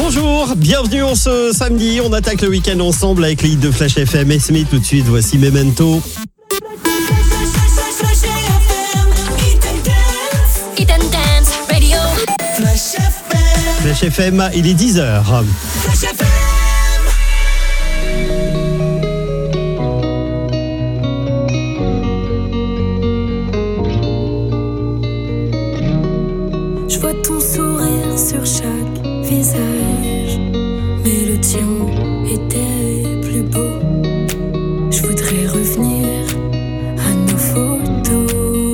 Bonjour, bienvenue en ce samedi. On attaque le week-end ensemble avec les hits de Flash FM et Smith. Tout de suite, voici Memento. Flash FM, il est 10h. Flash FM. Je vois ton sourire sur chaque visage, mais le tien était plus beau. Je voudrais revenir à nos photos.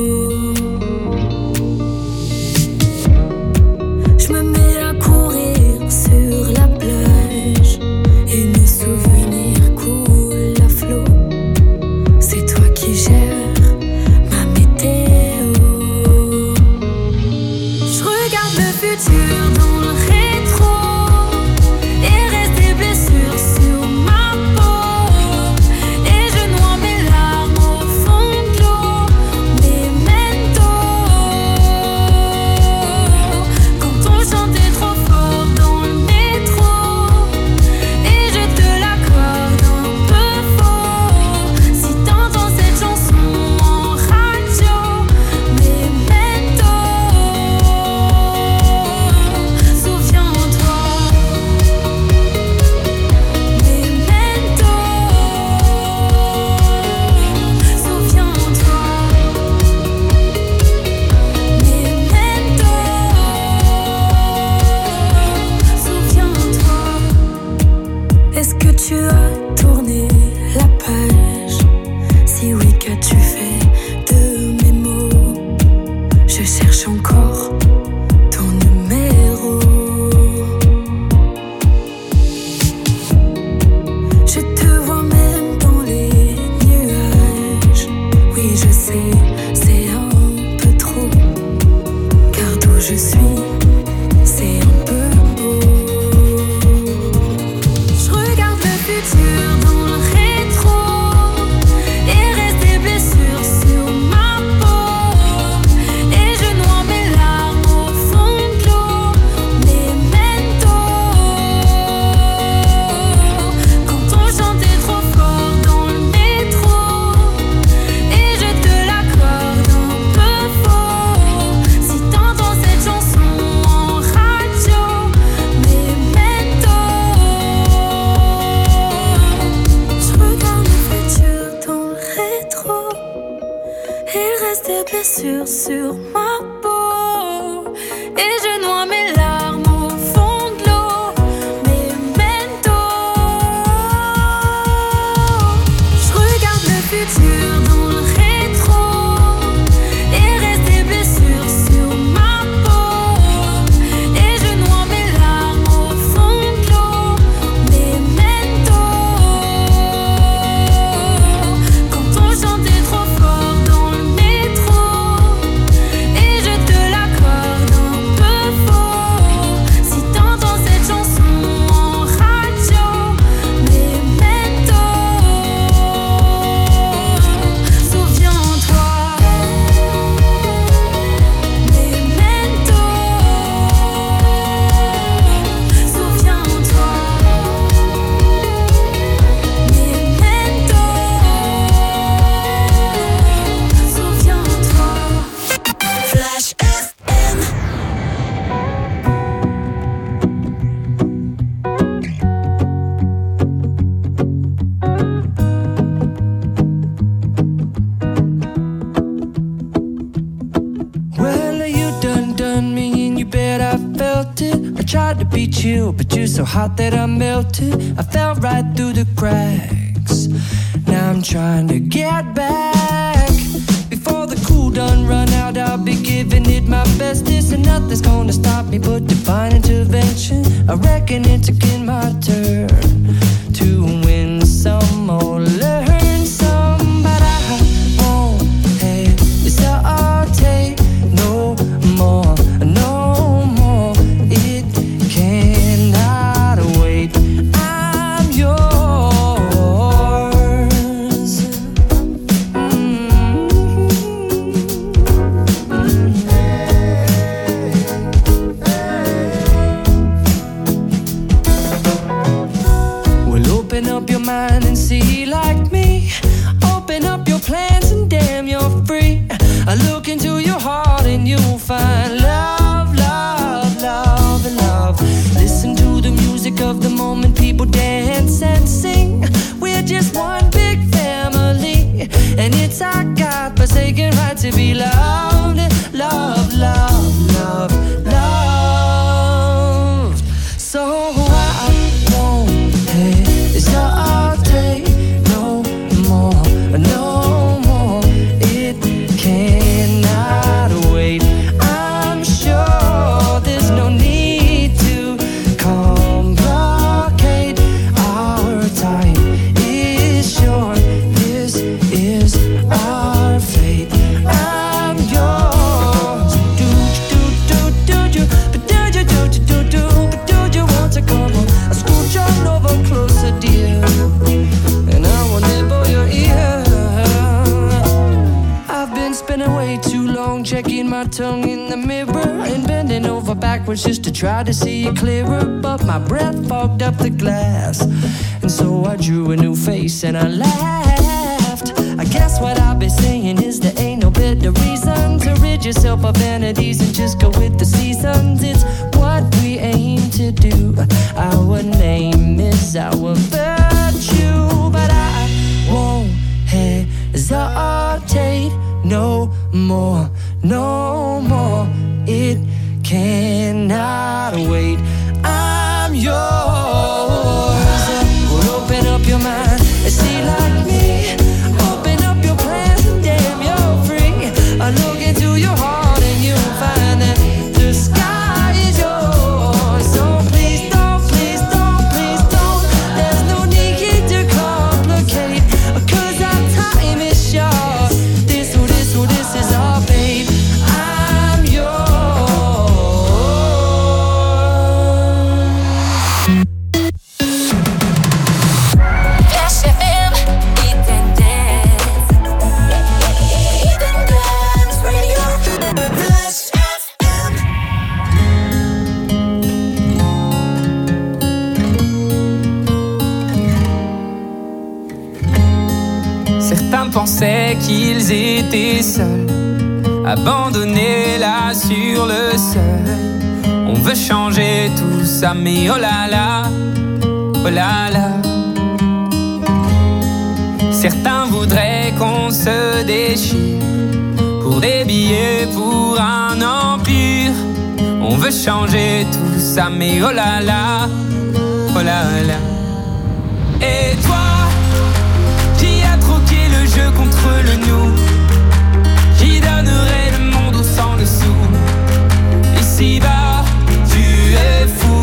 Je me mets à courir sur la plage et nos souvenirs coulent à flot. C'est toi qui gères ma météo. Je regarde le futur dans le rétro et reste des blessures sur ma peau. Et je noie mes larmes au fond de l'eau. Memento. Quand on chantait trop fort dans le métro et je te l'accorde un peu faux. Si t'entends cette chanson en radio, Memento. Souviens-toi, Memento. Souviens-toi, Memento. Souviens-toi. Est-ce que tu as tourné la page? Si oui, qu'as-tu fait de mes mots? Je cherche encore ton numéro. Je te vois même dans les nuages. Oui, je sais, c'est un peu trop. Car d'où je suis, c'est un peu beau. Je regarde le futur dans le rétro et reste des blessures sur ma peau. Et je noie mes larmes au fond de l'eau. Memento. Quand on chantait trop fort dans le métro et je te l'accorde un peu faux. Si t'entends cette chanson en radio, Memento. Je regarde le futur dans le rétro. Il reste des blessures sur ma peau. Et je noie mes larmes au fond de l'eau. Memento. Je regarde le futur dans le rétro. Il reste des blessures sur ma peau. Et je noie mes larmes au fond de l'eau. Memento. Quand on chantait trop fort dans le métro et je te l'accorde un peu faux. Si t'entends cette chanson en radio, Memento. Souviens-toi, Memento. Souviens-toi, Memento. Souviens-toi. Flash FM. Well, you done me and you bet I felt it. I tried to be chill, but you're so hot that I melted. I fell right through the cracks. Now I'm trying to get back. Before the cool done run out, I'll be giving it my bestest. And nothing's gonna stop me but divine intervention. I reckon it's again my turn to win some or learn some. But I won't hesitate no more, no more. It cannot wait. I'm yours. find and see like me. Open up your plans and damn, you're free. I look into your heart and you'll find love, love, love, and love. Listen to the music of the moment, people dance and sing. We're just one big family, and it's our God-forsaken right to be loved, love, love, love, love. So I won't hesitate no more, no more. It cannot wait. I'm sure there's no need to complicate. Our time is short. This is our fate. I'm yours. Do you, but do you want to come on? I scooch on over closer, dear, and I will nibble your ear. I've been spending way too long checking my tongue in the mirror and bending over backwards just to try to see it clearer. But my breath fogged up the glass, and so I drew a new face and I laughed. I guess what I've been saying is there ain't no better reason to rid yourself of vanities and just go with the seasons. It's what we aim to do. Our name is our virtue, but I won't hesitate no more, no more. It cannot wait. I'm yours. Well, open up your mind and see like me. Open up your plans and damn, you're free. I look into your heart and you'll find that the sky is yours. So please don't, please don't, please don't. There's no need to complicate, 'cause our time is short. This is our fate. I'm yours. Flash FM, Eat and Dance. Eat and Dance Radio. Flash FM. Certains pensaient qu'ils étaient seuls, abandonnés là sur le seuil. On veut changer tout ça, mais oh là là, oh là là. Certains voudraient qu'on se déchire pour des billets, pour un empire. On veut changer tout ça, mais oh là là, oh là là. Et toi, qui a troqué le jeu contre le nous, qui donnerait le monde au sang dessous. Ici-bas, tu es fou.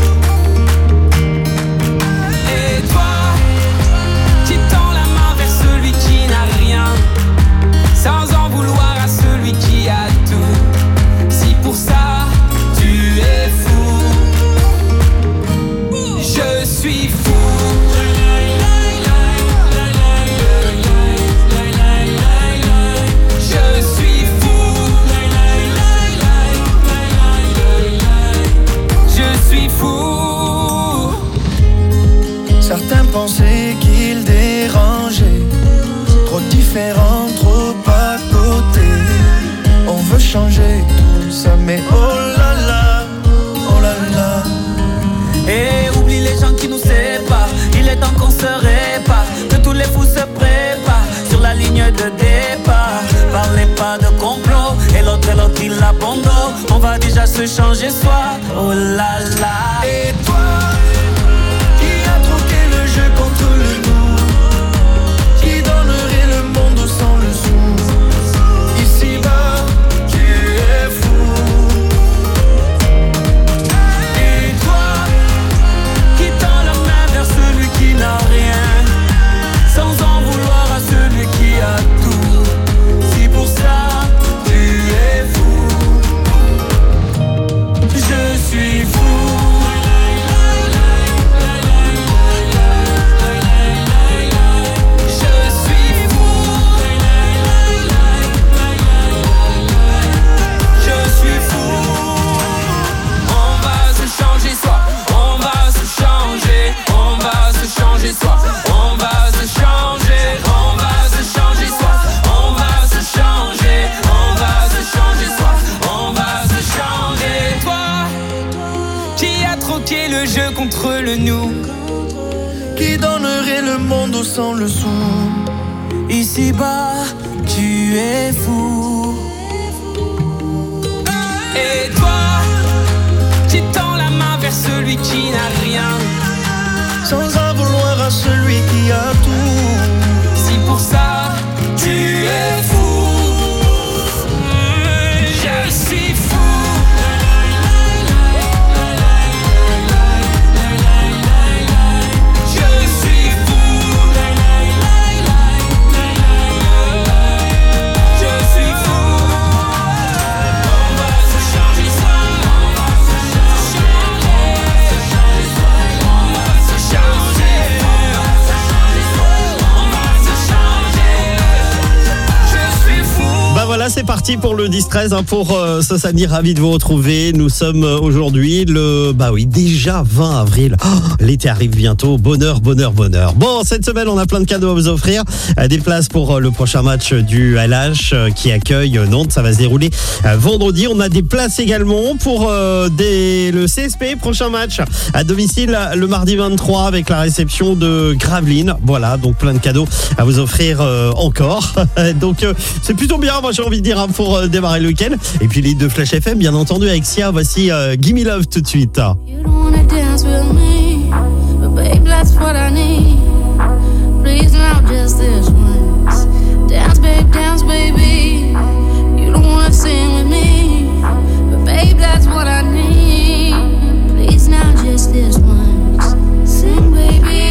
Et toi, qui tend la main vers celui qui n'a rien, sans en vouloir à celui qui a tout. Si pour ça, tu es fou, je suis fou. Certains pensaient qu'ils dérangeaient, trop différents, trop à côté. On veut changer tout ça, mais oh là là, oh là là. Et oublie les gens qui nous séparent, il est temps qu'on se répare, que tous les fous se préparent sur la ligne de départ. Parlez pas de complot, et l'autre il abandonne. On va déjà se changer soi, oh là là. Et toi, contre le nous, qui donnerait le monde sans le sou. Ici-bas, tu es fou. Et toi, qui tend la main vers celui qui n'a rien, sans en vouloir à celui qui a tout. Si pour ça, tu es fou, je suis fou. pied le jeu contre le nous. Qui donnerait le monde au sans le son? Ici-bas, tu es fou. Et toi, tu tends la main vers celui qui n'a rien, Sans en vouloir à celui qui a tout. si pour ça tu es fou. Je suis fou. Voilà, c'est parti pour le 10-13 pour ce samedi. Ravi de vous retrouver. Nous sommes aujourd'hui déjà 20 avril. Oh, l'été arrive bientôt. Bonheur, bonheur, bonheur. Bon, cette semaine, on a plein de cadeaux à vous offrir. Des places pour le prochain match du LH qui accueille Nantes. Ça va se dérouler vendredi. On a des places également pour le CSP. Prochain match à domicile le mardi 23 avec la réception de Gravelines. Voilà, donc plein de cadeaux à vous offrir encore. Donc, c'est plutôt bien. Moi, j'ai envie de dire pour démarrer le week-end. Et puis les hits de Flash FM, bien entendu, avec Sia. Voici Gimme Love tout de suite. You don't wanna dance with me, but babe, that's what I need. Please now, just this once. Dance, baby. You don't wanna sing with me, but babe, that's what I need. Please now, just this once. Sing, baby.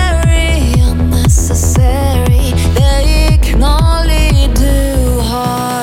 They can only do harm.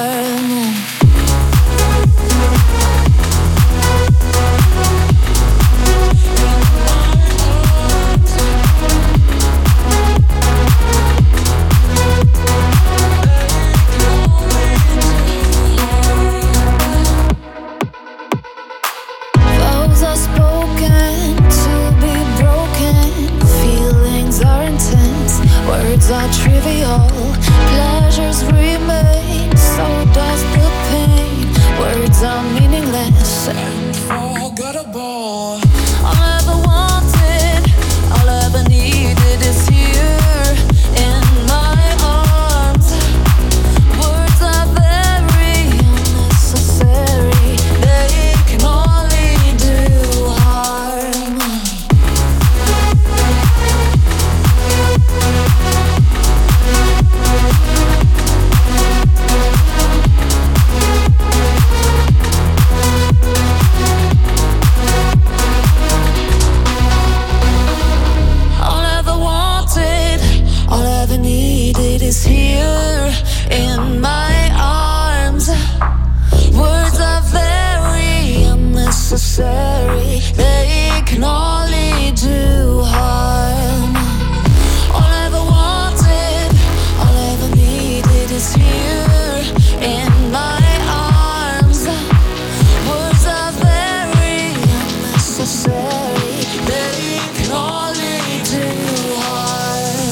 in my arms. Words are very unnecessary. They can only do harm. All I ever wanted, all I ever needed is here in my arms. Words are very unnecessary. They can only do harm.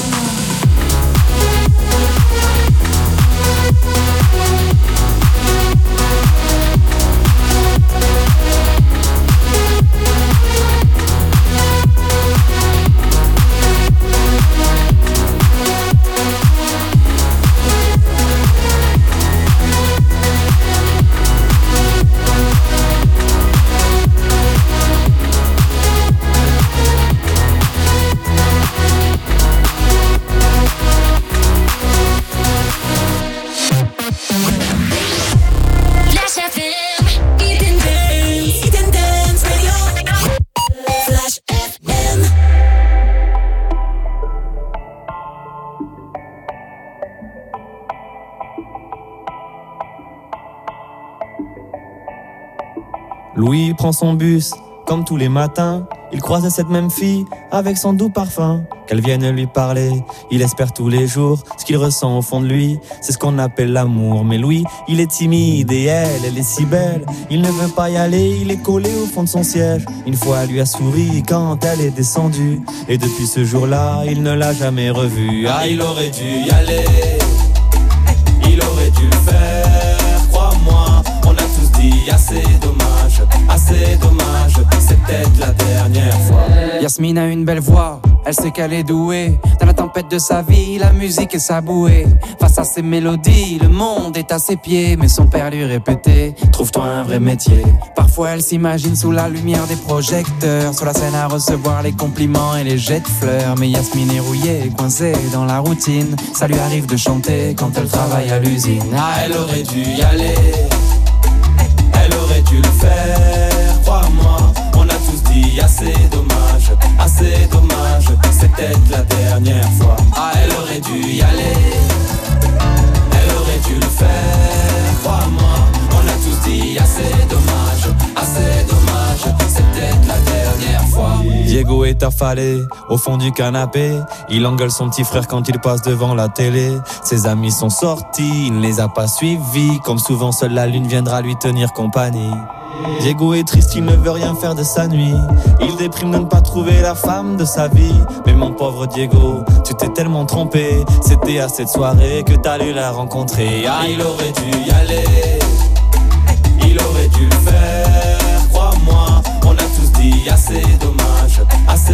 Flash FM, Eden Dance Radio. Flash FM. Louis prend son bus, comme tous les matins. Il croise cette même fille, avec son doux parfum. Qu'elle vienne lui parler, il espère tous les jours. Ce qu'il ressent au fond de lui, c'est ce qu'on appelle l'amour. Mais Louis, il est timide et elle est si belle. Il ne veut pas y aller, il est collé au fond de son siège. Une fois, elle lui a souri quand elle est descendue. Et depuis ce jour-là, il ne l'a jamais revue. Ah, il aurait dû y aller, il aurait dû le faire, crois-moi. On a tous dit assez dommage, c'est peut-être la dernière fois. Yasmine a une belle voix, elle sait qu'elle est douée. Dans la tempête de sa vie, la musique est sa bouée. Face à ses mélodies, le monde est à ses pieds. Mais son père lui répétait, trouve-toi un vrai métier. Parfois elle s'imagine sous la lumière des projecteurs, sur la scène à recevoir les compliments et les jets de fleurs. Mais Yasmine est rouillée, coincée dans la routine. Ça lui arrive de chanter quand elle travaille à l'usine. Ah, elle aurait dû y aller, elle aurait dû le faire, crois-moi. On a tous dit assez dommage, c'est peut-être la dernière fois. Ah, elle aurait dû y aller, elle aurait dû le faire, crois-moi. On a tous dit assez dommage, c'est peut-être la dernière fois. Diego est affalé au fond du canapé. Il engueule son petit frère quand il passe devant la télé. Ses amis sont sortis, il ne les a pas suivis. Comme souvent, seule la lune viendra lui tenir compagnie. Diego est triste, il ne veut rien faire de sa nuit. Il déprime de ne pas trouver la femme de sa vie. Mais mon pauvre Diego, tu t'es tellement trompé. C'était à cette soirée que t'allais la rencontrer. Ah, il aurait dû y aller, il aurait dû le faire, crois-moi. On a tous dit assez dommage,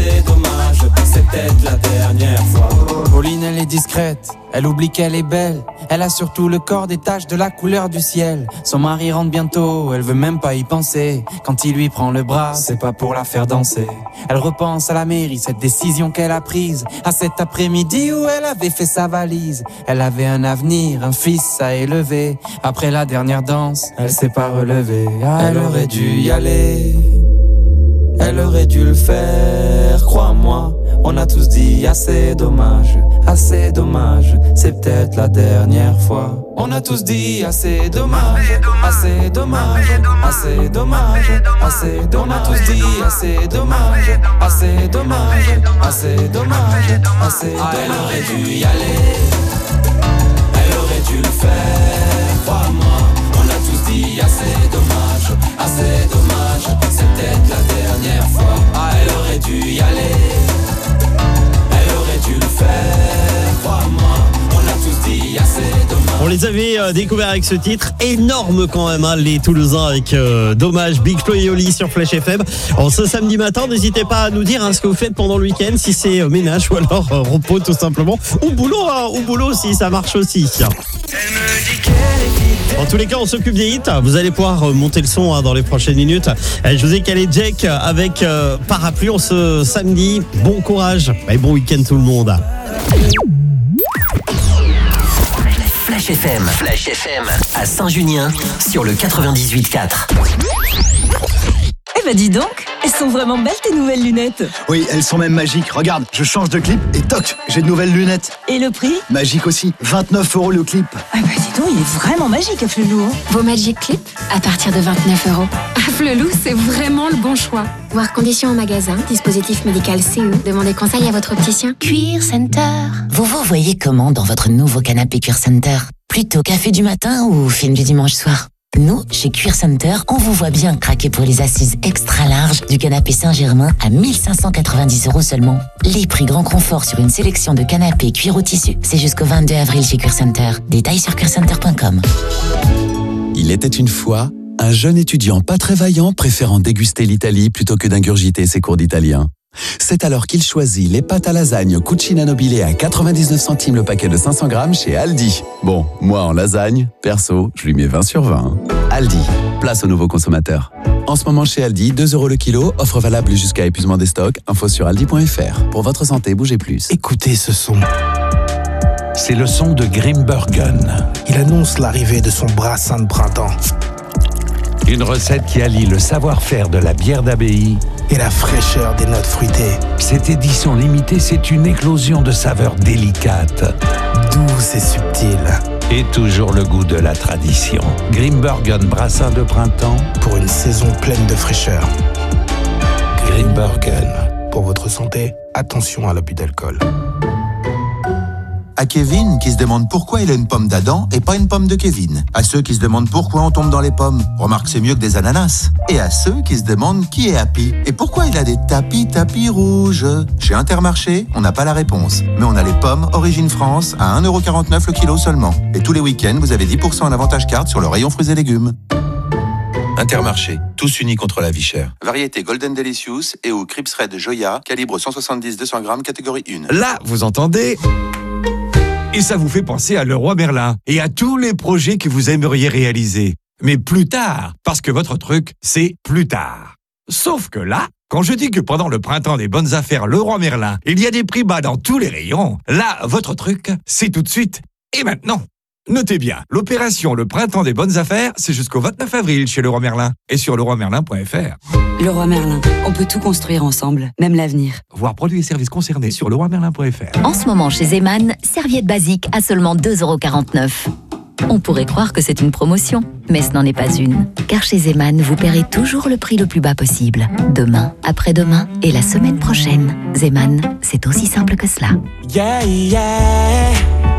c'est peut-être la dernière fois. Pauline, elle est discrète, elle oublie qu'elle est belle. Elle a surtout le corps des taches de la couleur du ciel. Son mari rentre bientôt, elle veut même pas y penser. Quand il lui prend le bras, c'est pas pour la faire danser. Elle repense à la mairie, cette décision qu'elle a prise. À cet après-midi où elle avait fait sa valise. Elle avait un avenir, un fils à élever. Après la dernière danse, elle s'est pas relevée. Ah, Elle aurait dû y aller, elle aurait dû le faire, crois-moi. On a tous dit assez dommage, c'est peut-être la dernière fois. On a tous dit assez dommage, On a tous dit assez dommage, Elle aurait dû y aller, elle aurait dû le faire, crois-moi. On a tous dit assez dommage, c'est peut-être la dernière fois. Ah, elle aurait dû y aller, elle aurait dû le faire, crois-moi. On a tous dit assez dommage. On les avait découverts avec ce titre énorme quand même, hein, les Toulousains avec Dommage, Big Flo et Oli sur Flash FM. Alors, ce samedi matin, n'hésitez pas à nous dire ce que vous faites pendant le week-end, si c'est ménage ou alors repos tout simplement, ou boulot aussi, ça marche aussi. En tous les cas, on s'occupe des hits. Vous allez pouvoir monter le son dans les prochaines minutes. Je vous ai calé Jack avec Parapluie en ce samedi. Bon courage et bon week-end tout le monde. Flash FM à Saint-Junien sur le 98.4. Eh ben dis donc, Elles sont vraiment belles tes nouvelles lunettes. Oui, elles sont même magiques. Regarde, je change de clip et toc, j'ai de nouvelles lunettes. Et le prix ? Magique aussi, 29 € le clip. Ah bah dis donc, il est vraiment magique Afflelou. Vos Magic Clip à partir de 29 €. Afflelou, c'est vraiment le bon choix. Voir conditions au magasin, dispositif médical CE. Demandez conseil à votre opticien. Cuir Center. Vous vous voyez comment dans votre nouveau canapé Cuir Center? Plutôt café du matin ou film du dimanche soir? Nous, chez Cuir Center, on vous voit bien craquer pour les assises extra larges du canapé Saint-Germain à 1590 € seulement. Les prix grand confort sur une sélection de canapés cuir au tissu, c'est jusqu'au 22 avril chez Cuir Center. Détails sur cuircenter.com. Il était une fois un jeune étudiant pas très vaillant préférant déguster l'Italie plutôt que d'ingurgiter ses cours d'italien. C'est alors qu'il choisit les pâtes à lasagne Cucina Nobile à 99 centimes le paquet de 500 grammes chez Aldi. Bon, moi en lasagne, perso, je lui mets 20 sur 20. Aldi, place aux nouveaux consommateurs. En ce moment chez Aldi, 2 € le kilo, offre valable jusqu'à épuisement des stocks, info sur aldi.fr. Pour votre santé, bougez plus. Écoutez ce son. C'est le son de Grimbergen. Il annonce l'arrivée de son brassin de printemps. Une recette qui allie le savoir-faire de la bière d'abbaye et la fraîcheur des notes fruitées. Cette édition limitée, c'est une éclosion de saveurs délicates, douces et subtiles. Et toujours le goût de la tradition. Grimbergen brassin de printemps pour une saison pleine de fraîcheur. Grimbergen. Pour votre santé, attention à l'abus d'alcool. À Kevin qui se demande pourquoi il a une pomme d'Adam et pas une pomme de Kevin. À ceux qui se demandent pourquoi on tombe dans les pommes. Remarque, c'est mieux que des ananas. Et à ceux qui se demandent qui est Happy et pourquoi il a des tapis rouges. Chez Intermarché, on n'a pas la réponse. Mais on a les pommes Origine France à 1,49 € le kilo seulement. Et tous les week-ends, vous avez 10% en avantage carte sur le rayon fruits et légumes. Intermarché, tous unis contre la vie chère. Variété Golden Delicious et ou Crips Red Joya, calibre 170-200 grammes, catégorie 1. Là, vous entendez ? Et ça vous fait penser à Leroy Merlin et à tous les projets que vous aimeriez réaliser. Mais plus tard, parce que votre truc, c'est plus tard. Sauf que là, quand je dis que pendant le printemps des bonnes affaires Leroy Merlin, il y a des prix bas dans tous les rayons, là, votre truc, c'est tout de suite et maintenant. Notez bien, l'opération Le Printemps des Bonnes Affaires, c'est jusqu'au 29 avril chez Leroy Merlin et sur leroymerlin.fr. Leroy Merlin, on peut tout construire ensemble, même l'avenir. Voir produits et services concernés sur leroymerlin.fr. En ce moment chez Zeman, serviette basique à seulement 2,49 €. On pourrait croire que c'est une promotion, mais ce n'en est pas une. Car chez Zeman, vous paierez toujours le prix le plus bas possible. Demain, après-demain et la semaine prochaine. Zeman, c'est aussi simple que cela. Yeah, yeah.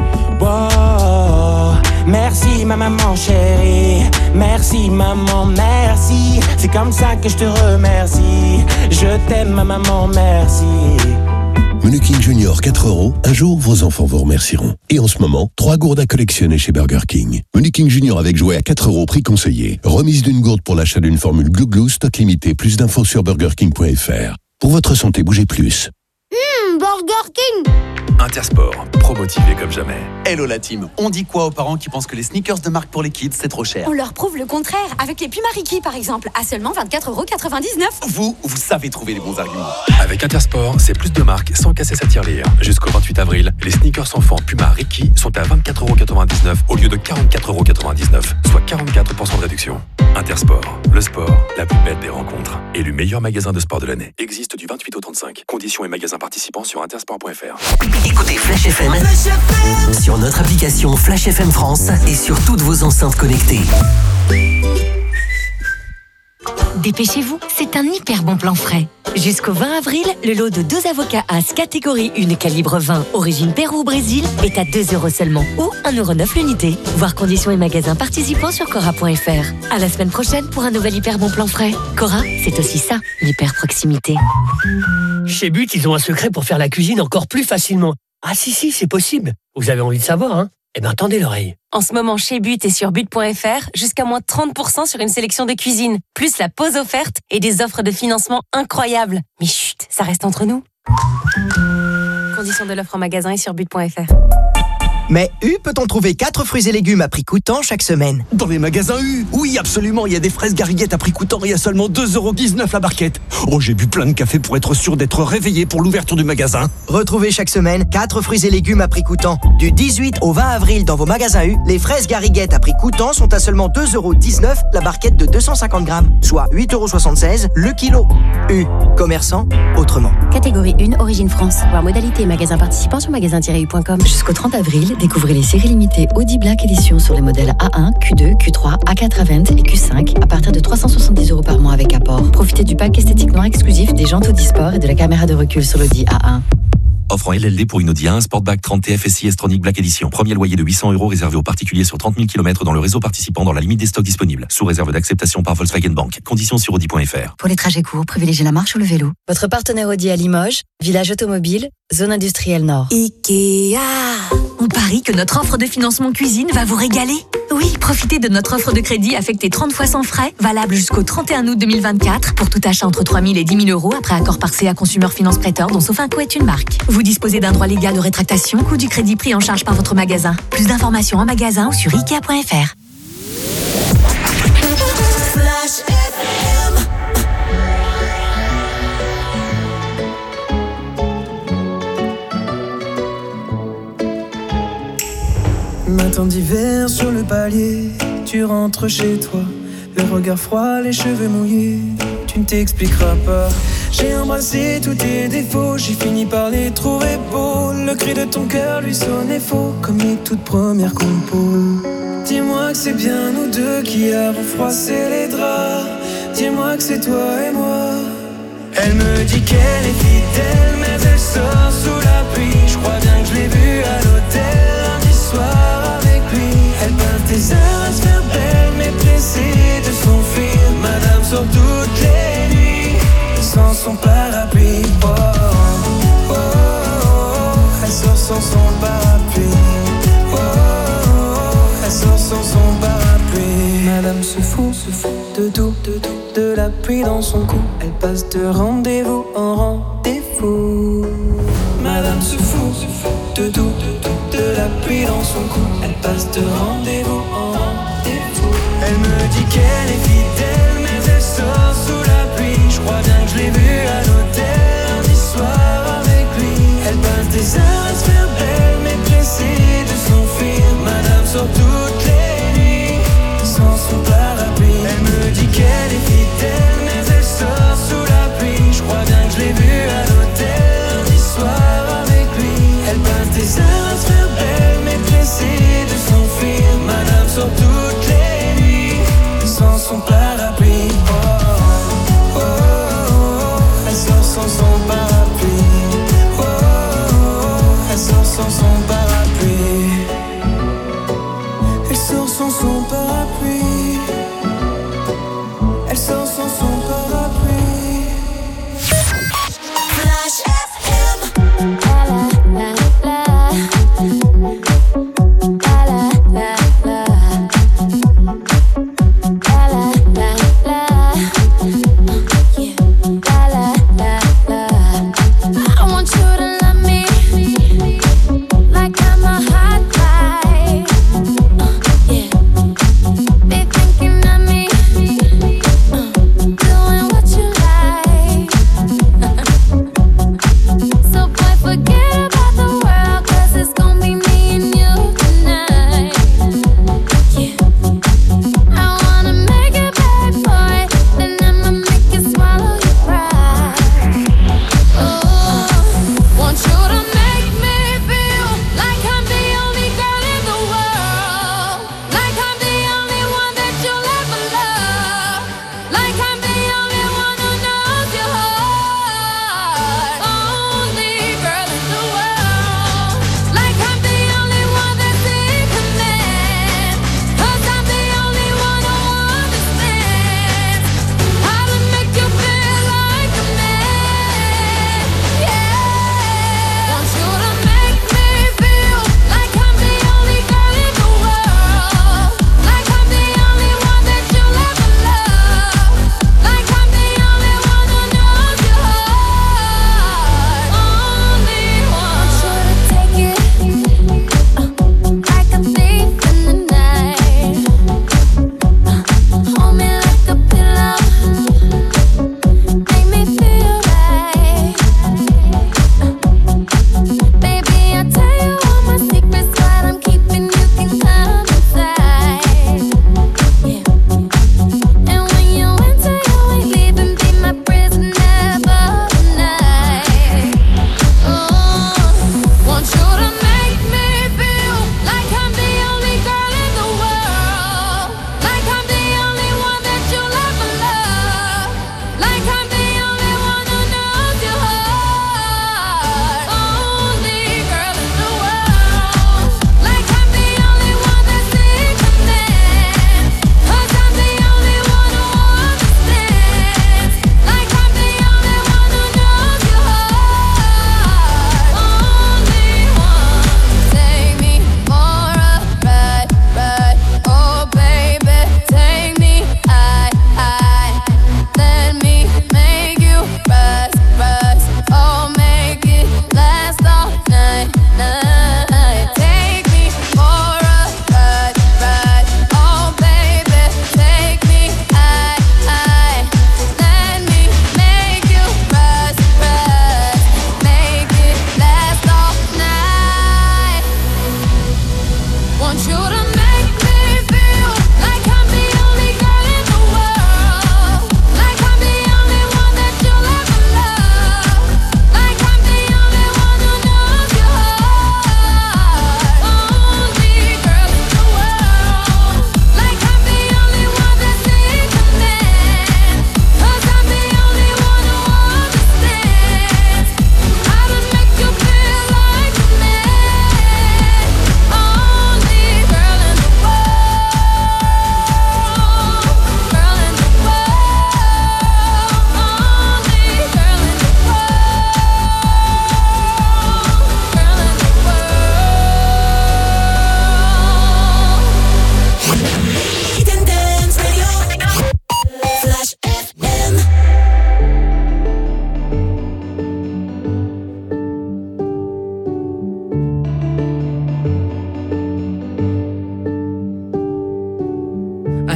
Wow. Merci ma maman chérie, merci maman, merci. C'est comme ça que je te remercie. Je t'aime ma maman, merci. Menu King Junior 4 €, un jour vos enfants vous remercieront. Et en ce moment, 3 gourdes à collectionner chez Burger King. Menu King Junior avec jouet à 4 €, prix conseillé. Remise d'une gourde pour l'achat d'une formule Glouglou, stock limité. Plus d'infos sur burgerking.fr. Pour votre santé, bougez plus. Burger King. Intersport, pro-motivé comme jamais. Hello la team, on dit quoi aux parents qui pensent que les sneakers de marque pour les kids c'est trop cher? On leur prouve le contraire, avec les Puma Ricky par exemple, à seulement 24,99 €. Vous savez trouver les bons arguments. Avec Intersport, c'est plus de marques sans casser sa tirelire. Jusqu'au 28 avril, les sneakers enfants Puma Ricky sont à 24,99 € au lieu de 44,99 €, soit 44% de réduction. Intersport, le sport, la plus belle des rencontres. Élu meilleur magasin de sport de l'année. Existe du 28 au 35. Conditions et magasins participants sur intersport.fr. Écoutez Flash FM sur notre application Flash FM France et sur toutes vos enceintes connectées. Dépêchez-vous, c'est un hyper bon plan frais. Jusqu'au 20 avril, le lot de 2 avocats As catégorie 1 calibre 20, origine Pérou ou Brésil, est à 2 € seulement ou 1,09 € l'unité. Voir conditions et magasins participants sur Cora.fr. À la semaine prochaine pour un nouvel hyper bon plan frais. Cora, c'est aussi ça, l'hyper proximité. Chez But, ils ont un secret pour faire la cuisine encore plus facilement. Ah si, c'est possible. Vous avez envie de savoir, hein? Eh bien, tendez l'oreille. En ce moment, chez But et sur but.fr, jusqu'à moins 30% sur une sélection de cuisine. Plus la pause offerte et des offres de financement incroyables. Mais chut, ça reste entre nous. Conditions de l'offre en magasin et sur but.fr. Mais U peut-on trouver 4 fruits et légumes à prix coûtant chaque semaine? Dans les magasins U, oui absolument, il y a des fraises gariguettes à prix coûtant et à seulement 2,19€ la barquette. Oh, j'ai bu plein de café pour être sûr d'être réveillé pour l'ouverture du magasin. Retrouvez chaque semaine 4 fruits et légumes à prix coûtant. Du 18 au 20 avril dans vos magasins U, les fraises gariguettes à prix coûtant sont à seulement 2,19€ la barquette de 250 grammes, soit 8,76€ le kilo. U, commerçant autrement. Catégorie 1, Origine France. Voir modalité et magasins participants sur magasin-u.com. Jusqu'au 30 avril, découvrez les séries limitées Audi Black Edition sur les modèles A1, Q2, Q3, A4 à 20 et Q5 à partir de 370€ par mois avec apport. Profitez du pack esthétiquement exclusif des jantes Audi Sport et de la caméra de recul sur l'Audi A1. Offre en LLD pour une Audi A1 Sportback 30 TFSI S-Tronic Black Edition. Premier loyer de 800€ réservé aux particuliers sur 30 000 km dans le réseau participant dans la limite des stocks disponibles. Sous réserve d'acceptation par Volkswagen Bank. Conditions sur Audi.fr. Pour les trajets courts, privilégiez la marche ou le vélo. Votre partenaire Audi à Limoges, village automobile, zone industrielle nord. Ikea. On parie que notre offre de financement cuisine va vous régaler. Oui, profitez de notre offre de crédit affectée 30 fois sans frais, valable jusqu'au 31 août 2024 pour tout achat entre 3 000 et 10 000 € après accord par CA Consumer Finance Prêteur dont Sofinco est une marque. Vous disposez d'un droit légal de rétractation, coût du crédit pris en charge par votre magasin. Plus d'informations en magasin ou sur Ikea.fr. Matin d'hiver sur le palier, tu rentres chez toi, le regard froid, les cheveux mouillés, tu ne t'expliqueras pas. J'ai embrassé tous tes défauts, j'ai fini par les trouver beaux. Le cri de ton cœur lui sonnait faux, comme les toutes premières compos. Dis-moi que c'est bien nous deux qui avons froissé les draps. Dis-moi que c'est toi et moi. Elle me dit qu'elle est fidèle, mais elle sort sous la pluie. Je crois bien que je l'ai vue à l'hôtel lundi soir avec lui. Elle passe des heures à se faire belle, mais pressée de s'enfuir. Madame sort toutes les nuits sans son parapluie. Oh, oh, oh, oh. Elle sort sans son parapluie. Oh, oh, oh. Elle sort sans son parapluie. Madame se fout de tout, de la pluie dans son cou. Elle passe de rendez-vous en rendez-vous. Madame se fout de tout, de la pluie dans son cou. Elle passe de rendez-vous en rendez-vous. Elle me dit qu'elle est fidèle, mais elle sort sous la pluie. Je crois bien que je l'ai vue à l'hôtel lundi soir avec lui. Elle passe des heures à se faire belle, mais pressée de s'enfuir. Madame sort toutes les nuits sans son parapluie. Elle me dit qu'elle est fidèle, mais elle sort sous la pluie. Je crois bien que je l'ai vue à l'hôtel lundi soir avec lui. Elle passe des heures à se faire belle, mais pressée de s'enfuir. Madame sort toutes les nuits sans son parapluie. Oh, oh, oh,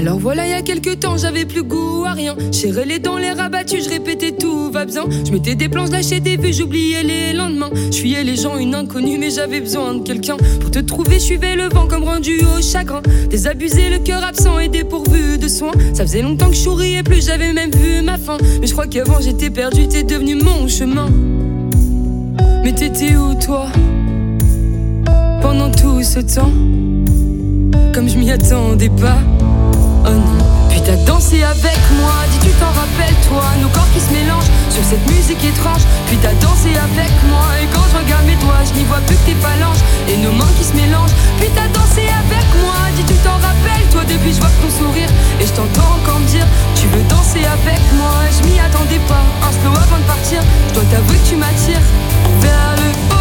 Alors voilà, il y a quelques temps, j'avais plus goût à rien. J'ai les dents, les rabattus, je répétais tout va bien. Je mettais des plans, je lâchais des vues, j'oubliais les lendemains. Je fuyais les gens, une inconnue, mais j'avais besoin de quelqu'un. Pour te trouver, je suivais le vent comme rendu au chagrin. Désabusé, le cœur absent et dépourvu de soins. Ça faisait longtemps que je souriais plus, j'avais même vu ma fin. Mais je crois qu'avant j'étais perdu, t'es devenu mon chemin. Mais t'étais où toi pendant tout ce temps? Comme je m'y attendais pas. Oh non. Puis t'as dansé avec moi, dis tu t'en rappelles toi. Nos corps qui se mélangent sur cette musique étrange. Puis t'as dansé avec moi. Et quand je regarde mes doigts, je n'y vois plus que tes phalanges et nos mains qui se mélangent. Puis t'as dansé avec moi, dis tu t'en rappelles toi. Depuis je vois ton sourire et je t'entends encore me dire tu veux danser avec moi. Je m'y attendais pas, un slow avant de partir. Je dois t'avouer que tu m'attires vers le haut.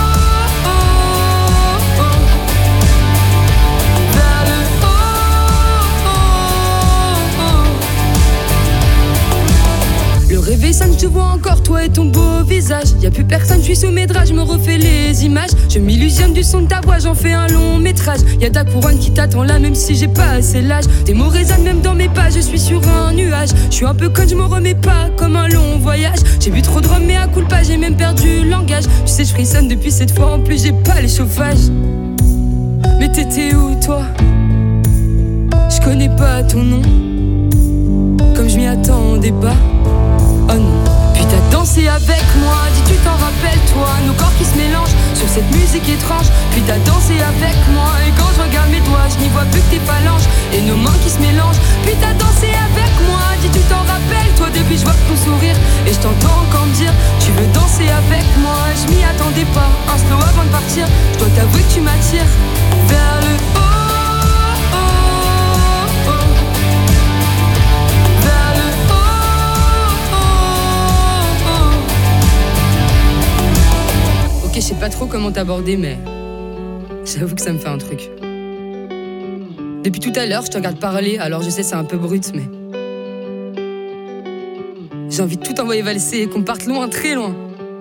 Le réveil sonne, je te vois encore, toi et ton beau visage. Y'a plus personne, je suis sous mes draps, je me refais les images. Je m'illusionne du son de ta voix, j'en fais un long métrage. Y'a ta couronne qui t'attend là, même si j'ai pas assez l'âge. Tes mots résonnent même dans mes pas, je suis sur un nuage. Je suis un peu conne, je me remets pas comme un long voyage. J'ai bu trop de rhum, mais à coup de pas, j'ai même perdu le langage. Tu sais, je frissonne depuis cette fois, en plus j'ai pas les chauffages. Mais t'étais où toi? Je connais pas ton nom, comme je m'y attendais pas. Oh non. Puis t'as dansé avec moi, dis tu t'en rappelles toi. Nos corps qui se mélangent sur cette musique étrange. Puis t'as dansé avec moi. Et quand je regarde mes doigts, je n'y vois plus que tes phalanges et nos mains qui se mélangent. Puis t'as dansé avec moi, dis tu t'en rappelles toi. Depuis je vois ton sourire et je t'entends encore me dire tu veux danser avec moi. Je m'y attendais pas, un slow avant de partir. Je dois t'avouer que tu m'attires vers le haut. Je sais pas trop comment t'aborder, mais j'avoue que ça me fait un truc. Depuis tout à l'heure, je te regarde parler, alors je sais c'est un peu brut, mais j'ai envie de tout envoyer valser et qu'on parte loin, très loin.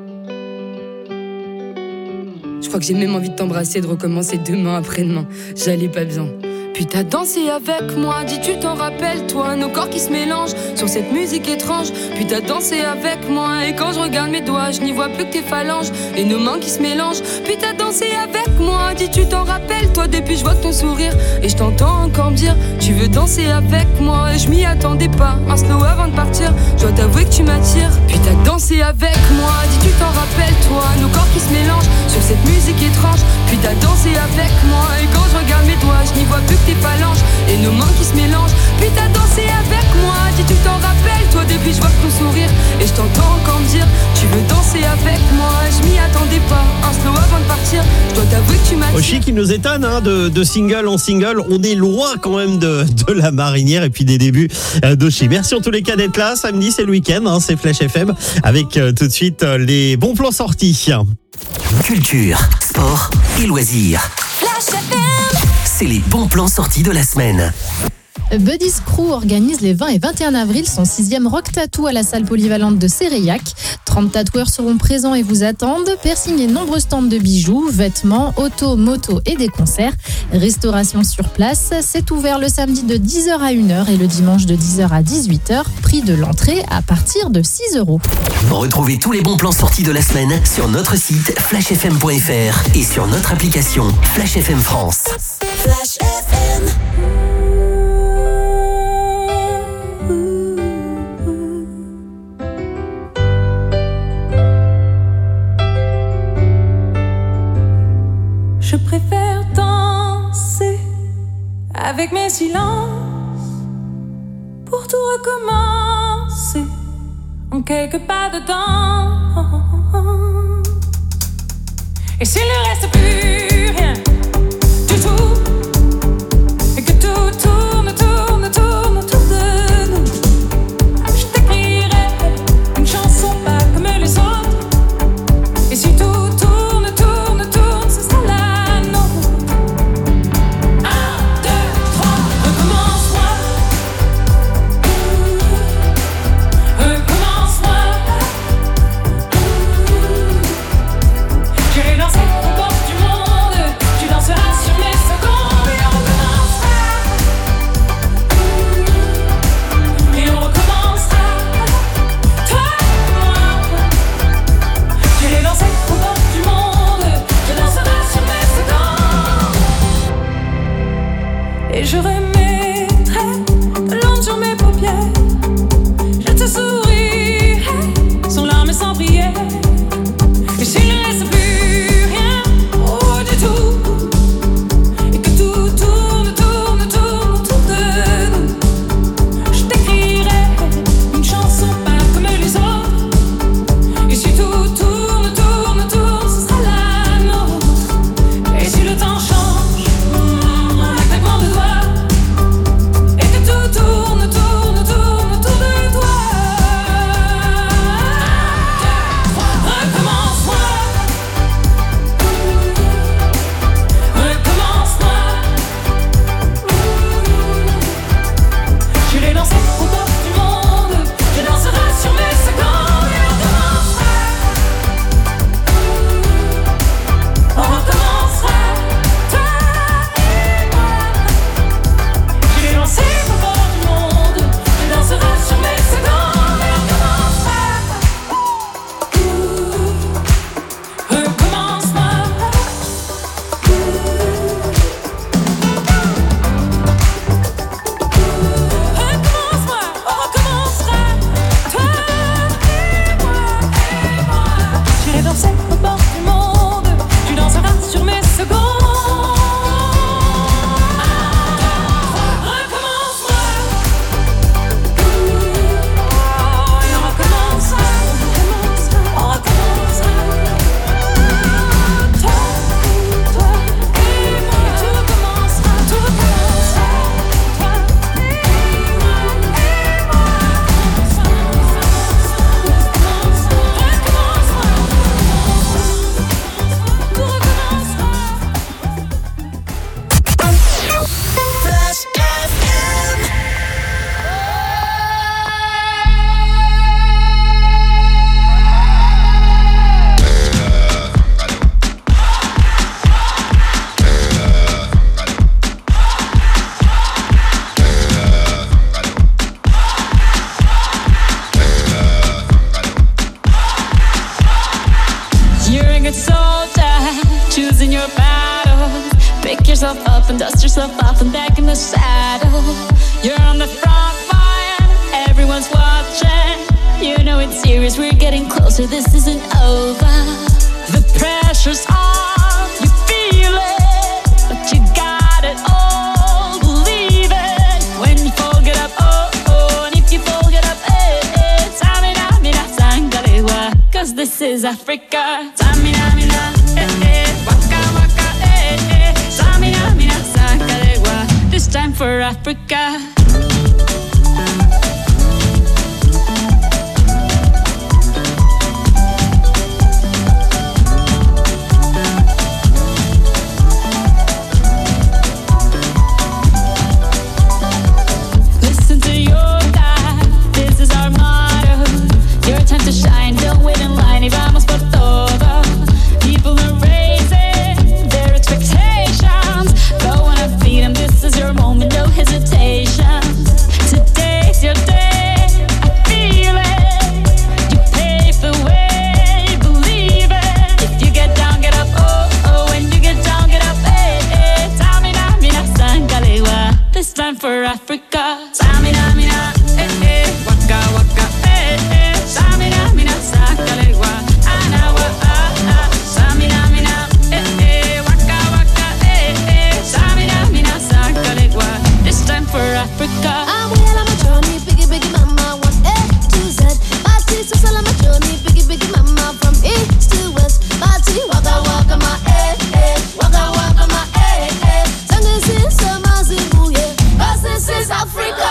Je crois que j'ai même envie de t'embrasser, de recommencer demain, après-demain. J'allais pas bien. Puis t'as dansé avec moi, dis tu t'en rappelles toi. Nos corps qui se mélangent sur cette musique étrange. Puis t'as dansé avec moi. Et quand je regarde mes doigts, je n'y vois plus que tes phalanges et nos mains qui se mélangent. Puis t'as dansé avec moi, dis tu t'en rappelles toi. Depuis je vois ton sourire et je t'entends encore me dire tu veux danser avec moi. Et je m'y attendais pas, un slow avant de partir. Je dois t'avouer que tu m'attires. Puis t'as dansé avec moi, dis tu t'en rappelles toi. Nos corps qui se mélangent sur cette musique étrange. Puis t'as dansé avec moi. Et quand je regarde mes doigts, je n'y vois plus que tes phalanges et nos mains qui se mélangent. Puis t'as dansé avec moi, dis tu t'en rappelles toi. Depuis je vois ton sourire et je t'entends encore me dire tu veux danser avec moi. Je m'y attendais pas, un slow avant de partir. Je dois t'avouer que tu m'attires. Oshi qui nous étonne hein, de single en single. On est loin quand même de la marinière et puis des débuts d'Oshi. Merci en tous les cas d'être là. Samedi c'est le week-end, hein, c'est Flash FM avec tout de suite les bons plans sortis. Culture, sport et loisirs. Flash FM. C'est les bons plans sortis de la semaine. Buddy's Crew organise les 20 et 21 avril son 6e Rock Tattoo à la salle polyvalente de Séréillac. 30 tatoueurs seront présents et vous attendent. Piercing et nombreux stands de bijoux, vêtements, auto, moto et des concerts. Restauration sur place. C'est ouvert le samedi de 10h à 1h et le dimanche de 10h à 18h. Prix de l'entrée à partir de 6 €. Retrouvez tous les bons plans sortis de la semaine sur notre site flashfm.fr et sur notre application Flash FM France. Flash FM. Je préfère danser avec mes silences pour tout recommencer en quelques pas dedans. Et s'il ne reste plus rien du tout, et que tout tourne, tourne, tourne autour de nous, je t'écrirai une chanson pas comme les autres. Et si tout tourne, tourne, tourne, ce sera la nôtre. 1, 2, 3, recommence-moi. Recommence-moi. J'irai danser aux portes du monde. Tu danseras sur mes secondes. Et je remettrai de l'encre sur mes paupières. Je te sourirai sans larmes et sans prière. Et s'il ne reste plus rien, oh du tout, et que tout tourne, tourne, tourne autour de nous, je t'écrirai une chanson pas comme les autres. Et si tout tourne, tourne, tourne, ce sera la nôtre. Et si le temps change, un claquement de doigts, et que tout tourne, tourne, tourne autour de toi. Recommence-moi, recommence-moi. J'irai danser au bord du monde, je danserai sur mes secondes et on recommencera. On recommencera, toi et moi. J'irai danser au bord du monde, je danserai sur mes secondes et on recommencera. Recommence-moi. Recommence-moi, on recommencera, toi et moi. J'irai danser au bord du monde, tu danseras sur mes secondes. Recommence-moi. Et on recommencera, on recommencera. Toi et moi, tout recommencera, tout recommencera. Toi et moi, You're a good soldier, choosing your battles. Pick yourself up and dust yourself off and back in the saddle. You're on the front line, everyone's watching. You know it's serious, we're getting closer, this isn't over. The pressure's on, you feel it, but you got it all, believe it. When you fall, get up, oh, oh, and if you fall, get up, eh, eh. Tamina, mina, sangalewa, 'cause this is Africa. Tamina, mina, eh, eh, waka, waka, eh, eh. Tamina, mina, sangalewa, this time for Africa. Listen to your dad, this is our motto. Your time to shine, don't wait in line, y vamos por todo. People are raising their expectations. Go on and feed them, this is your moment, no hesitation. Today's your day, I feel it. You pave the way, believe it. If you get down, get up, oh, oh. When you get down, get up, eh, eh. Tamina, mina, sangalewa, this time for Africa. Tamina, mina, eh, eh. Waka, waka, eh, eh. Tamina, mina, sangalewa, anawa, ah, ah. Tamina, mina, eh, eh. Waka, waka, eh, eh. Tamina, mina, sangalewa, this time for Africa. I'm well on my journey, biggie, biggie mama, one A to Z. Party, so on my journey, biggie, biggie mama, from east to west. Party, waka, waka, my eh, eh. Waka, waka, my eh, eh. Sangisi, samazi, bouye, 'cause this is Africa.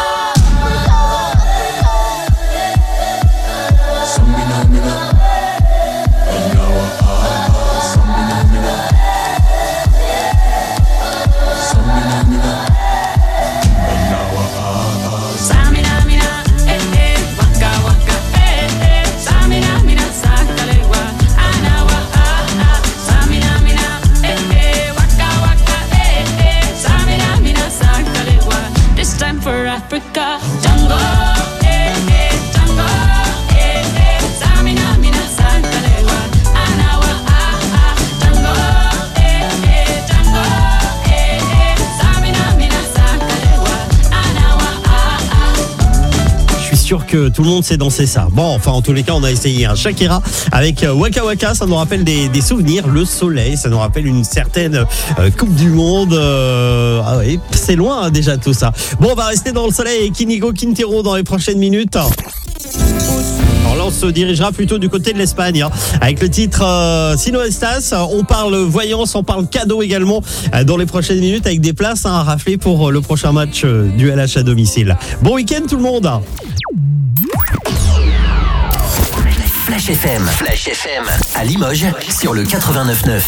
Samina, mina, eh, eh. Waka, waka, eh, eh. Samina, mina, sangalewa, anawa, ah, ah. Samina, mina, eh, eh. Waka, waka, eh, eh. Samina, mina, sangalewa, this time for Africa. Jungle, eh, eh. Jungle, eh, eh. Samina, mina, sangalewa, anawa, ah, ah. Jungle, eh, eh. Jungle, eh, eh. Samina, mina, sangalewa. sûr que tout le monde sait danser ça. Bon, enfin, en tous les cas, on a essayé. Shakira avec Waka Waka, ça nous rappelle des souvenirs. Le soleil, ça nous rappelle une certaine Coupe du Monde. Ah oui, c'est loin déjà tout ça. Bon, on va rester dans le soleil et Inigo Quintero dans les prochaines minutes. Alors là, on se dirigera plutôt du côté de l'Espagne, avec le titre Sino Estas. On parle voyance, on parle cadeau également dans les prochaines minutes, avec des places à rafler pour le prochain match du LH à domicile. Bon week-end tout le monde. Flash FM à Limoges sur le 89.9.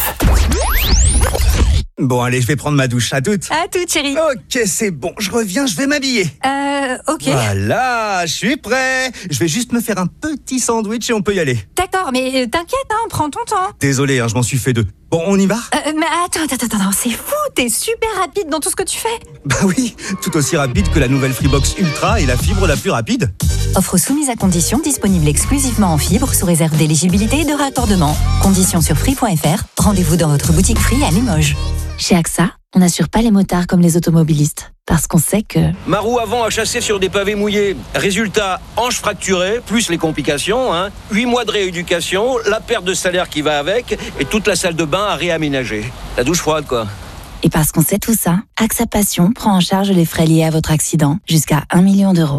Bon, allez, je vais prendre ma douche. À toutes. À toutes, chérie. Ok, c'est bon. Je reviens, je vais m'habiller. Ok. Voilà, je suis prêt. Je vais juste me faire un petit sandwich et on peut y aller. D'accord, mais t'inquiète, prends ton temps. Désolé, je m'en suis fait deux. Bon, on y va ? Mais attends, c'est fou, t'es super rapide dans tout ce que tu fais. Bah oui, tout aussi rapide que la nouvelle Freebox Ultra et la fibre la plus rapide. Offre soumise à conditions, disponible exclusivement en fibre sous réserve d'éligibilité et de raccordement. Conditions sur free.fr. Rendez-vous dans votre boutique Free à Limoges. Chez AXA, on n'assure pas les motards comme les automobilistes. Parce qu'on sait que... Ma roue avant a chassé sur des pavés mouillés. Résultat, hanche fracturée, plus les complications. 8 mois de rééducation, la perte de salaire qui va avec et toute la salle de bain à réaménager. La douche froide, quoi. Et parce qu'on sait tout ça, AXA Passion prend en charge les frais liés à votre accident jusqu'à 1 million d'euros.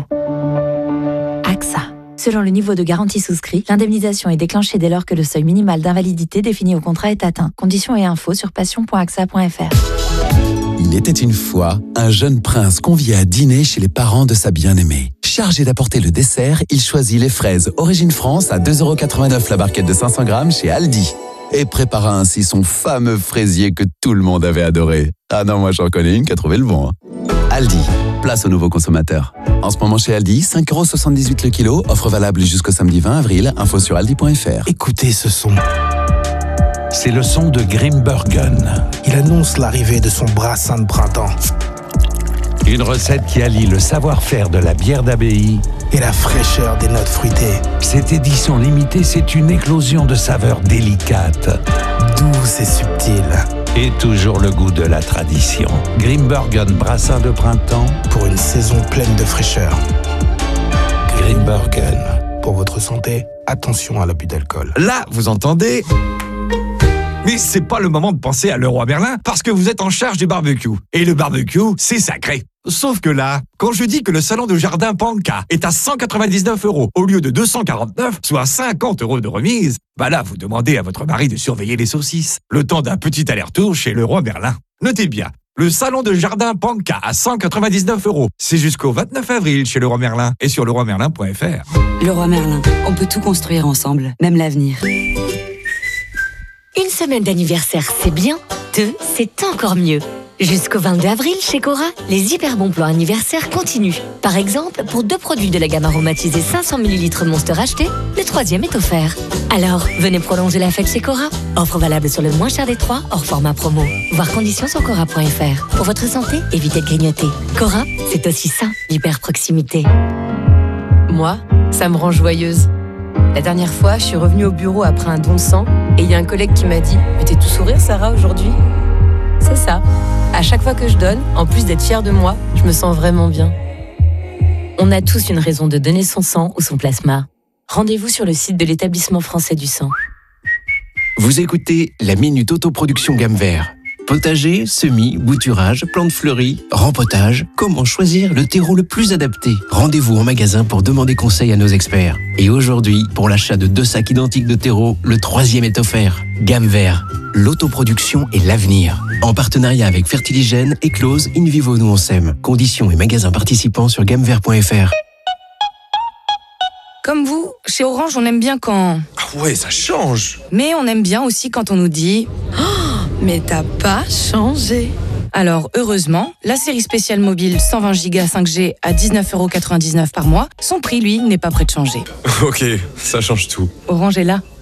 AXA. Selon le niveau de garantie souscrit, l'indemnisation est déclenchée dès lors que le seuil minimal d'invalidité défini au contrat est atteint. Conditions et infos sur passion.axa.fr. Il était une fois un jeune prince convié à dîner chez les parents de sa bien-aimée. Chargé d'apporter le dessert, il choisit les fraises Origine France à 2,89€ la barquette de 500 grammes chez Aldi. Et prépara ainsi son fameux fraisier que tout le monde avait adoré. Ah non, moi j'en connais une qui a trouvé le bon. Aldi, place aux nouveaux consommateurs. En ce moment chez Aldi, 5,78€ le kilo, offre valable jusqu'au samedi 20 avril, info sur aldi.fr. Écoutez ce son. C'est le son de Grimbergen. Il annonce l'arrivée de son brassin de printemps. Une recette qui allie le savoir-faire de la bière d'abbaye et la fraîcheur des notes fruitées. Cette édition limitée, c'est une éclosion de saveurs délicates, douces et subtiles. Et toujours le goût de la tradition. Grimbergen brassin de printemps pour une saison pleine de fraîcheur. Grimbergen. Pour votre santé, attention à l'abus d'alcool. Là, vous entendez ? Mais c'est pas le moment de penser à Leroy Merlin parce que vous êtes en charge du barbecue. Et le barbecue, c'est sacré. Sauf que là, quand je dis que le salon de jardin Panka est à 199€ au lieu de 249, soit 50€ de remise, bah là, vous demandez à votre mari de surveiller les saucisses. Le temps d'un petit aller-retour chez Leroy Merlin. Notez bien, le salon de jardin Panka à 199€. C'est jusqu'au 29 avril chez Leroy Merlin et sur leroymerlin.fr. Leroy Merlin, on peut tout construire ensemble, même l'avenir. Une semaine d'anniversaire, c'est bien. 2, c'est encore mieux. Jusqu'au 22 avril, chez Cora, les hyper bons plans anniversaires continuent. Par exemple, pour 2 produits de la gamme aromatisée 500 ml Monster achetés, le 3e est offert. Alors, venez prolonger la fête chez Cora. Offre valable sur le moins cher des 3, hors format promo. Voir conditions sur cora.fr. Pour votre santé, évitez de grignoter. Cora, c'est aussi ça, l'hyper proximité. Moi, ça me rend joyeuse. La dernière fois, je suis revenue au bureau après un don de sang et il y a un collègue qui m'a dit « Mais t'es tout sourire, Sarah, aujourd'hui ?» C'est ça. À chaque fois que je donne, en plus d'être fière de moi, je me sens vraiment bien. On a tous une raison de donner son sang ou son plasma. Rendez-vous sur le site de l'Établissement français du sang. Vous écoutez la Minute Autoproduction Gamme Vert. Potager, semis, bouturage, plantes fleuries, rempotage, comment choisir le terreau le plus adapté? Rendez-vous en magasin pour demander conseil à nos experts. Et aujourd'hui, pour l'achat de 2 sacs identiques de terreau, le 3e est offert. Gamme Vert, l'autoproduction et l'avenir. En partenariat avec Fertiligène, Eclose, InVivo Nous on s'aime. Conditions et magasins participants sur gammevert.fr. Comme vous, chez Orange, on aime bien quand... Ah ouais, ça change. Mais on aime bien aussi quand on nous dit... Oh, mais t'as pas changé. Alors, heureusement, la série spéciale mobile 120 Go 5G à 19,99€ par mois, son prix, lui, n'est pas prêt de changer. Ok, ça change tout. Orange est là.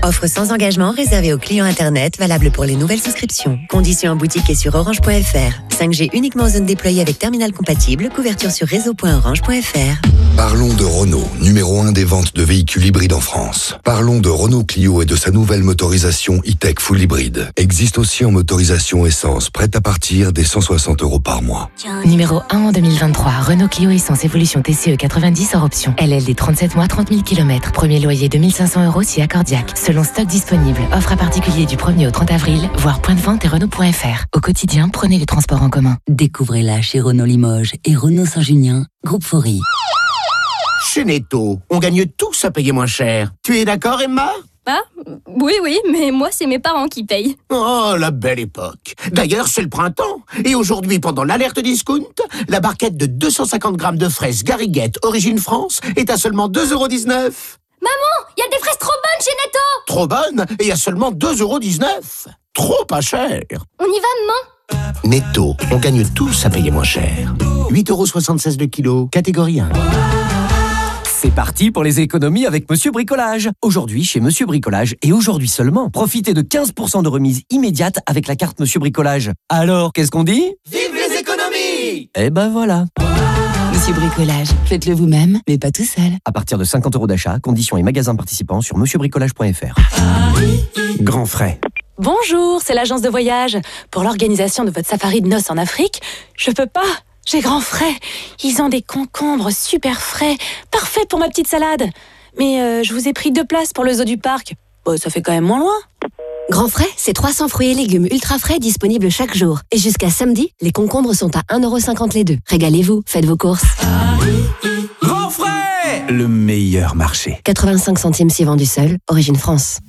Offre sans engagement réservée aux clients Internet, valable pour les nouvelles souscriptions. Conditions en boutique et sur orange.fr. 5G uniquement en zone déployée avec terminal compatible. Couverture sur réseau.orange.fr. Parlons de Renault, numéro 1 des ventes de véhicules hybrides en France. Parlons de Renault Clio et de sa nouvelle motorisation e-tech full hybride. Existe aussi en motorisation essence, prête à partir des 160 € par mois. Numéro 1 en 2023, Renault Clio Essence Évolution TCE 90 hors option. LLD 37 mois, 30 000 km. Premier loyer 2500 € si accordiaque. Selon stock disponible. Offre à particulier du 1er au 30 avril. Voir point de vente et Renault.fr. Au quotidien, prenez les transports en commun. Découvrez-la chez Renault Limoges et Renault Saint-Junien, Groupe Faury. Chez Netto, on gagne tous à payer moins cher. Tu es d'accord, Emma ? Ah, oui, mais moi, c'est mes parents qui payent. Oh, la belle époque. D'ailleurs, c'est le printemps. Et aujourd'hui, pendant l'alerte discount, la barquette de 250 grammes de fraises Gariguette, origine France, est à seulement 2,19 €. Maman, il y a des fraises trop bonnes chez Netto. Trop bonnes et à seulement 2,19 €. Trop pas cher. On y va, maman. Netto, on gagne tous à payer moins cher. 8,76 € le kilo, catégorie 1. C'est parti pour les économies avec Monsieur Bricolage. Aujourd'hui, chez Monsieur Bricolage, et aujourd'hui seulement, profitez de 15% de remise immédiate avec la carte Monsieur Bricolage. Alors, qu'est-ce qu'on dit ? Vive les économies ! Eh ben voilà. Monsieur Bricolage, faites-le vous-même, mais pas tout seul. À partir de 50 € d'achat, conditions et magasins participants sur monsieurbricolage.fr. Grand frais. Bonjour, c'est l'agence de voyage. Pour l'organisation de votre safari de noces en Afrique, je peux pas. J'ai grand frais. Ils ont des concombres super frais, parfaits pour ma petite salade. Mais je vous ai pris 2 places pour le zoo du parc. Bon, ça fait quand même moins loin. Grand frais, c'est 300 fruits et légumes ultra frais disponibles chaque jour. Et jusqu'à samedi, les concombres sont à 1,50 € les 2. Régalez-vous, faites vos courses. Grand frais, le meilleur marché. 85 centimes si vendu seul, origine France.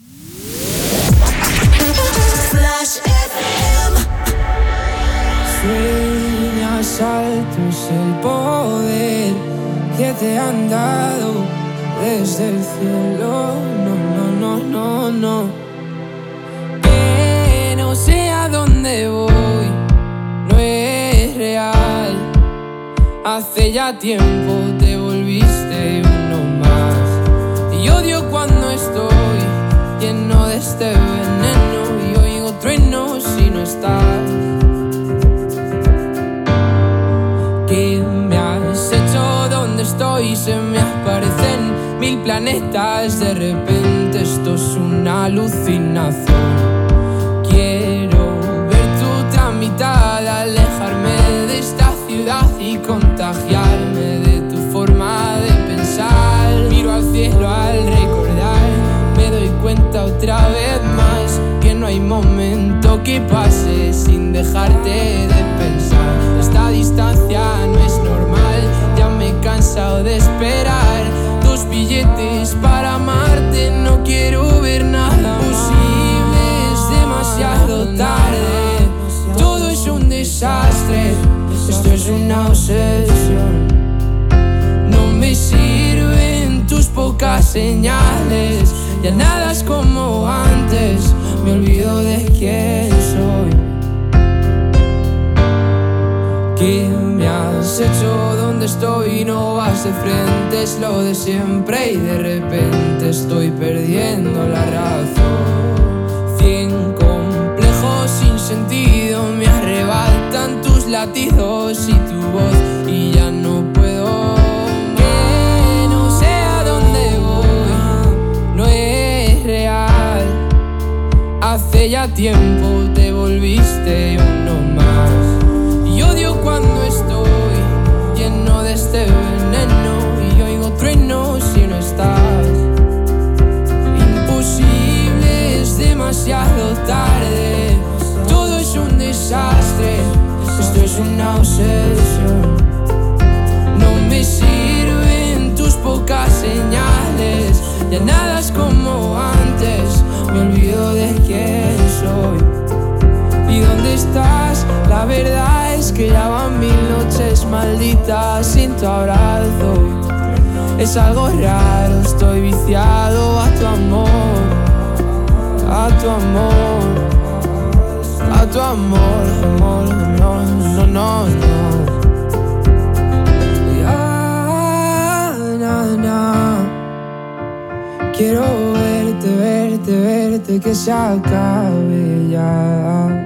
Asaltos el poder que te han dado desde el cielo. No. Que no sé a dónde voy, no es real. Hace ya tiempo te volviste uno más. Y odio cuando estoy lleno de este veneno y oigo truenos si no estás. ¿Qué me has hecho? ¿Dónde estoy? Se me aparecen 1000 planetas. De repente esto es una alucinación. Quiero ver tu tramitar, alejarme de esta ciudad y contagiarme de tu forma de pensar. Miro al cielo al recordar, me doy cuenta otra vez más que no hay momento que pase sin dejarte de pensar. Esta distancia no es normal, ya me he cansado de esperar. 2 billetes para amarte, no quiero ver nada posible, es demasiado tarde. Todo es un desastre, esto es una obsesión. No me sirven tus pocas señales, ya nada es como antes, me olvido de quién soy. ¿Qué me has hecho? ¿Dónde estoy? No vas de frente, es lo de siempre y de repente estoy perdiendo la razón. 100 complejos sin sentido me arrebatan tus latidos y tu voz y ya no puedo. Que no sé a dónde voy, no es real. Hace ya tiempo te volviste uno más. Y odio cuando estoy lleno de este veneno y oigo truenos si no estás. Imposible, es demasiado tarde. Todo es un desastre, esto es una obsesión. No me sirven tus pocas señales, ya nada es como antes, me olvido de quién soy. ¿Y dónde estás? La verdad es que ya van 1000 noches malditas sin tu abrazo. Es algo raro, estoy viciado a tu amor, a tu amor, a tu amor, amor, no. Ya, na. Quiero verte de que se acabe ya.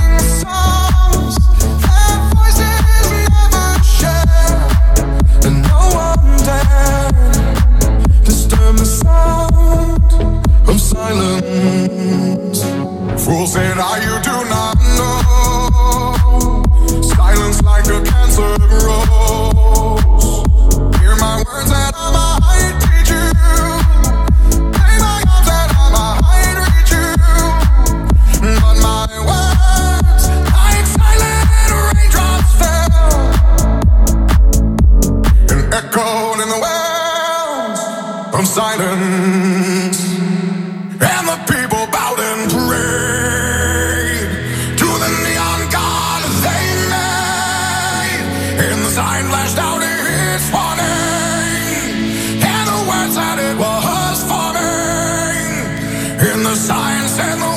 And Fool said, you do not know. Silence like a cancer grows. Hear my words that I might teach you. Play my arms that I might reach you. But my words, like silent raindrops fell and echoed in the wells of silence. And the people bowed and prayed to the neon god they made. And the sign flashed out its warning, and the words that it was forming. And the sign said the